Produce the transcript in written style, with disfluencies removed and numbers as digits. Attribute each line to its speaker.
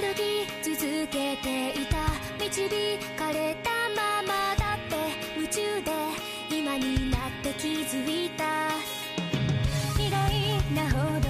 Speaker 1: 歩き続けていた、導かれたままだって夢中で今になって気づいた。意外なほど